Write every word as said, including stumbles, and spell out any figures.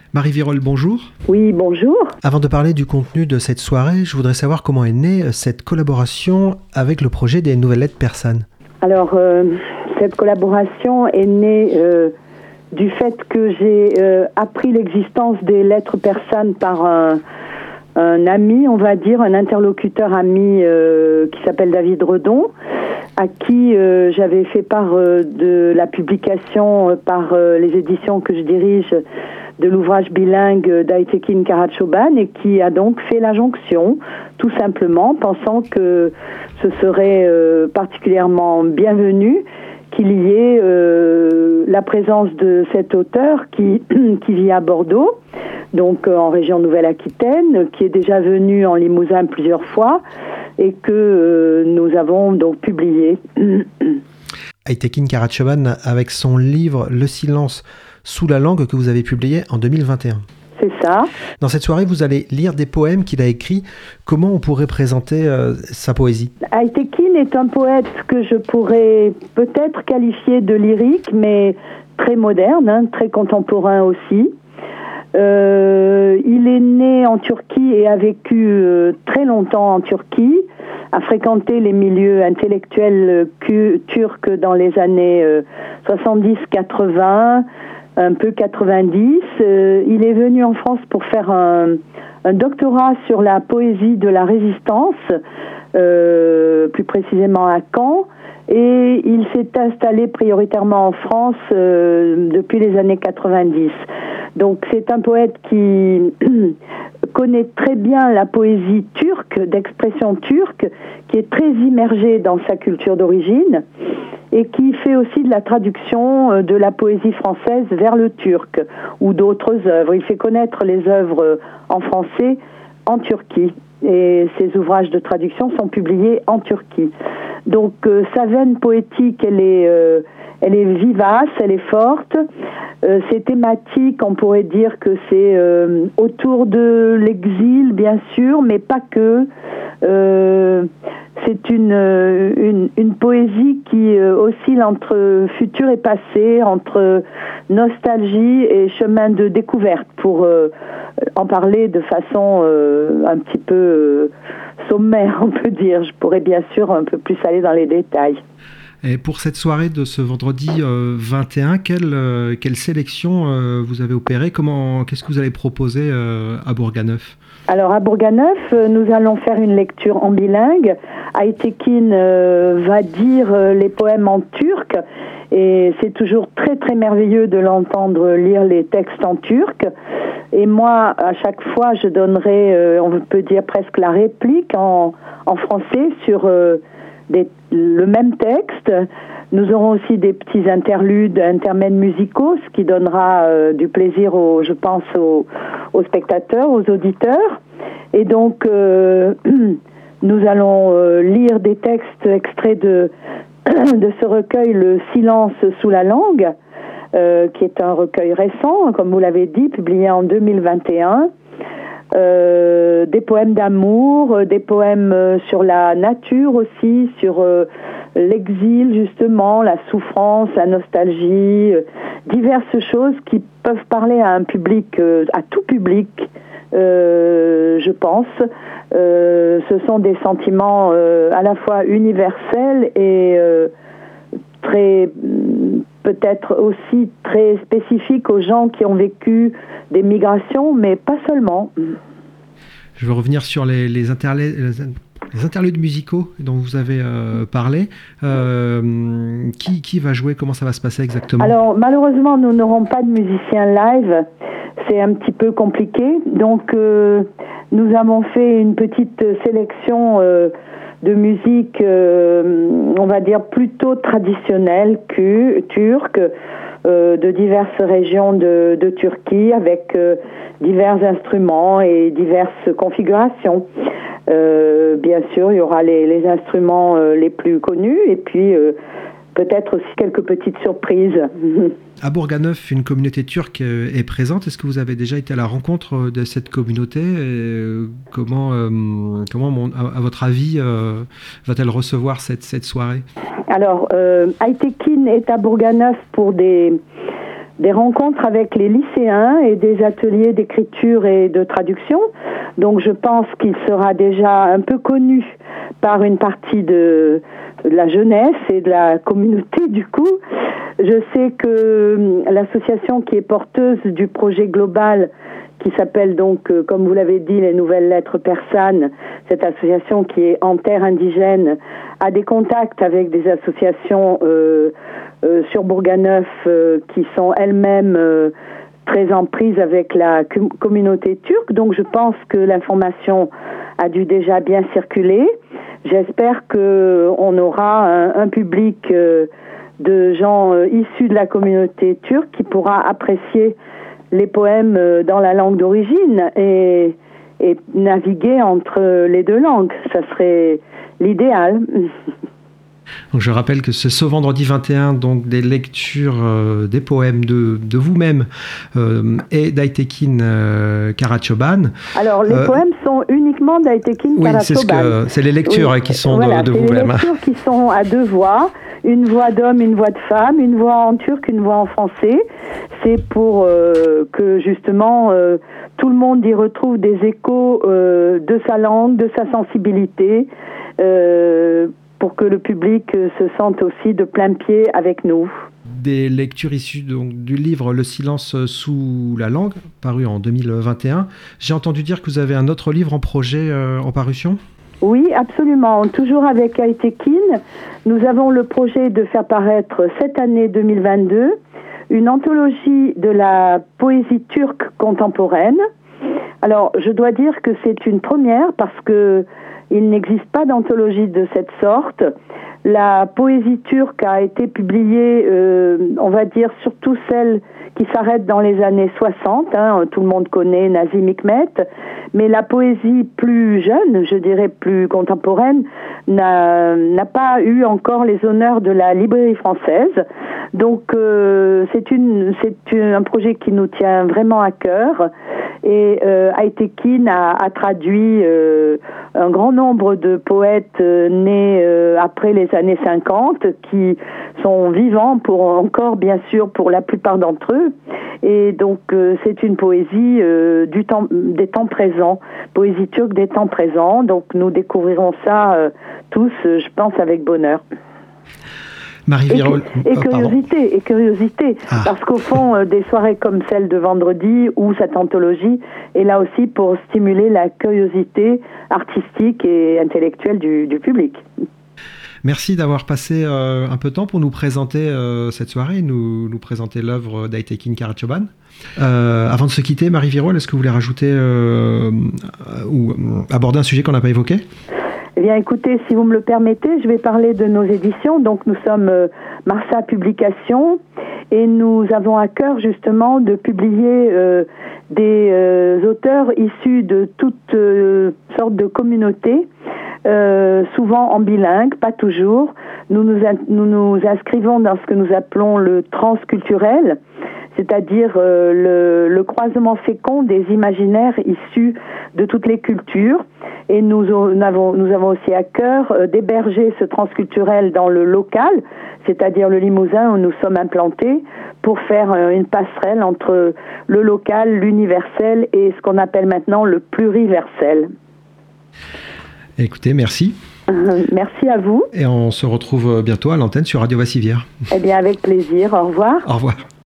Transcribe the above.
Marie Virol, bonjour. Oui, bonjour. Avant de parler du contenu de cette soirée, je voudrais savoir comment est née cette collaboration avec le projet des Nouvelles Lettres Persanes. Alors, euh, cette collaboration est née euh, du fait que j'ai euh, appris l'existence des lettres persanes par un, un ami, on va dire, un interlocuteur ami euh, qui s'appelle David Redon, à qui euh, j'avais fait part euh, de la publication euh, par euh, les éditions que je dirige de l'ouvrage bilingue d'Aytekin Karachoban, et qui a donc fait la jonction, tout simplement, pensant que ce serait euh, particulièrement bienvenu qu'il y ait euh, la présence de cet auteur qui, qui vit à Bordeaux, donc euh, en région Nouvelle-Aquitaine, qui est déjà venu en Limousin plusieurs fois, et que euh, nous avons donc publié. Aytekin Karachoban avec son livre « Le silence sous la langue » que vous avez publié en deux mille vingt et un. C'est ça. Dans cette soirée, vous allez lire des poèmes qu'il a écrits. Comment on pourrait présenter euh, sa poésie ? Aytekin est un poète que je pourrais peut-être qualifier de lyrique, mais très moderne, hein, très contemporain aussi. Euh, il est né en Turquie et a vécu euh, très longtemps en Turquie, a fréquenté les milieux intellectuels euh, turcs dans les années euh, soixante-dix quatre-vingts, un peu quatre-vingt-dix. Euh, il est venu en France pour faire un, un doctorat sur la poésie de la résistance, euh, plus précisément à Caen, et il s'est installé prioritairement en France euh, depuis les années quatre-vingt-dix. Donc c'est un poète qui connaît très bien la poésie turque, d'expression turque, qui est très immergé dans sa culture d'origine, et qui fait aussi de la traduction de la poésie française vers le turc ou d'autres œuvres. Il fait connaître les œuvres en français en Turquie, et ses ouvrages de traduction sont publiés en Turquie. Donc euh, sa veine poétique, elle est, euh, elle est vivace, elle est forte. Euh, ses thématiques, on pourrait dire que c'est euh, autour de l'exil, bien sûr, mais pas que. Euh, c'est une, une, une poésie qui euh, oscille entre futur et passé, entre nostalgie et chemin de découverte, pour euh, en parler de façon euh, un petit peu euh, sommaire, on peut dire. Je pourrais bien sûr un peu plus aller dans les détails. Et pour cette soirée de ce vendredi euh, vingt et un, quelle, euh, quelle sélection euh, vous avez opérée ? Comment, qu'est-ce que vous allez proposer euh, à Bourganeuf ? Alors à Bourganeuf, euh, nous allons faire une lecture en bilingue. Aytekin euh, va dire euh, les poèmes en turc, et c'est toujours très très merveilleux de l'entendre lire les textes en turc. Et moi, à chaque fois, je donnerai, euh, on peut dire presque la réplique en, en français sur euh, des, le même texte. Nous aurons aussi des petits interludes, intermèdes musicaux, ce qui donnera euh, du plaisir, aux, je pense, aux, aux spectateurs, aux auditeurs. Et donc, euh, nous allons euh, lire des textes extraits de, de ce recueil, Le silence sous la langue, euh, qui est un recueil récent, comme vous l'avez dit, publié en deux mille vingt et un. Euh, des poèmes d'amour, des poèmes euh, sur la nature aussi, sur euh, l'exil justement, la souffrance, la nostalgie, euh, diverses choses qui peuvent parler à un public, euh, à tout public, euh, je pense. Euh, ce sont des sentiments euh, à la fois universels et euh, très, peut-être aussi très spécifiques aux gens qui ont vécu des migrations, mais pas seulement. Je veux revenir sur les, les, interludes, les interludes musicaux dont vous avez euh, parlé. Euh, qui, qui va jouer ? Comment ça va se passer exactement ? Alors, malheureusement, nous n'aurons pas de musiciens live. C'est un petit peu compliqué. Donc, euh, nous avons fait une petite sélection euh, de musique, euh, on va dire, plutôt traditionnelle, que, turque, euh, de diverses régions de, de Turquie, avec euh, divers instruments et diverses configurations. Euh, bien sûr, il y aura les, les instruments euh, les plus connus, et puis euh, peut-être aussi quelques petites surprises. À Bourganeuf, une communauté turque est présente. Est-ce que vous avez déjà été à la rencontre de cette communauté ? Et comment, euh, comment à votre avis, euh, va-t-elle recevoir cette, cette soirée ? Alors, euh, Aytekin est à Bourganeuf pour des, des rencontres avec les lycéens et des ateliers d'écriture et de traduction. Donc je pense qu'il sera déjà un peu connu par une partie de, de la jeunesse et de la communauté du coup. Je sais que l'association qui est porteuse du projet global, qui s'appelle donc, comme vous l'avez dit, les Nouvelles Lettres Persanes, cette association qui est en terre indigène, a des contacts avec des associations euh, euh, sur Bourganeuf euh, qui sont elles-mêmes euh, très en prise avec la com- communauté turque. Donc je pense que l'information a dû déjà bien circuler. J'espère qu'on aura un, un public euh, de gens euh, issus de la communauté turque qui pourra apprécier les poèmes euh, dans la langue d'origine et, et naviguer entre les deux langues. Ça serait l'idéal. Donc je rappelle que c'est ce vendredi vingt et un, donc des lectures euh, des poèmes de, de vous-même euh, et d'Aytekin euh, Karaçoban. Alors les euh, poèmes sont uniquement d'Aytekin oui, Karaçoban. C'est, ce que, c'est les lectures oui, qui sont voilà, de, de c'est vous-même. Les lectures qui sont à deux voix, une voix d'homme, une voix de femme, une voix en turc, une voix en français. C'est pour euh, que justement euh, tout le monde y retrouve des échos euh, de sa langue, de sa sensibilité, euh, pour que le public se sente aussi de plein pied avec nous. Des lectures issues donc, du livre Le silence sous la langue, paru en deux mille vingt et un. J'ai entendu dire que vous avez un autre livre en projet euh, en parution ? Oui, absolument. Toujours avec Aytekin, nous avons le projet de faire paraître cette année deux mille vingt-deux une anthologie de la poésie turque contemporaine. Alors, je dois dire que c'est une première parce que il n'existe pas d'anthologie de cette sorte. La poésie turque a été publiée, euh, on va dire, surtout celle qui s'arrête dans les années soixante. Hein, tout le monde connaît Nazım Hikmet. Mais la poésie plus jeune, je dirais plus contemporaine, n'a, n'a pas eu encore les honneurs de la librairie française. Donc, euh, c'est, une, c'est un projet qui nous tient vraiment à cœur. Et euh, Aytekin a, a traduit euh, un grand nombre de poètes euh, nés euh, après les années cinquante qui sont vivants pour encore bien sûr pour la plupart d'entre eux. Et donc euh, c'est une poésie euh, du temps, des temps présents, poésie turque des temps présents. Donc nous découvrirons ça euh, tous, euh, je pense, avec bonheur. Marie Virol. Et, et curiosité, et curiosité, ah. parce qu'au fond, euh, des soirées comme celle de vendredi ou cette anthologie est là aussi pour stimuler la curiosité artistique et intellectuelle du, du public. Merci d'avoir passé euh, un peu de temps pour nous présenter euh, cette soirée, nous, nous présenter l'œuvre d'Aytekin Karaçoban. Euh, avant de se quitter, Marie Virol, est-ce que vous voulez rajouter euh, ou aborder un sujet qu'on n'a pas évoqué ? Eh bien, écoutez, si vous me le permettez, je vais parler de nos éditions. Donc, nous sommes euh, Marsa Publications et nous avons à cœur justement de publier euh, des euh, auteurs issus de toutes euh, sortes de communautés, euh, souvent en bilingue, pas toujours. Nous nous, in- nous nous inscrivons dans ce que nous appelons le transculturel, c'est-à-dire euh, le, le croisement fécond des imaginaires issus de toutes les cultures. Et nous, nous, avons, nous avons aussi à cœur euh, d'héberger ce transculturel dans le local, c'est-à-dire le Limousin où nous sommes implantés, pour faire euh, une passerelle entre le local, l'universel et ce qu'on appelle maintenant le pluriversel. Écoutez, merci. Euh, merci à vous. Et on se retrouve bientôt à l'antenne sur Radio Vassivière. Eh bien, avec plaisir. Au revoir. Au revoir.